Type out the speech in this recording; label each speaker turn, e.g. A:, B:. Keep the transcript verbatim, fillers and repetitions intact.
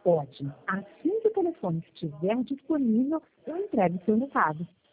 A: Pode. Assim que o telefone estiver disponível, eu entrego seu recado.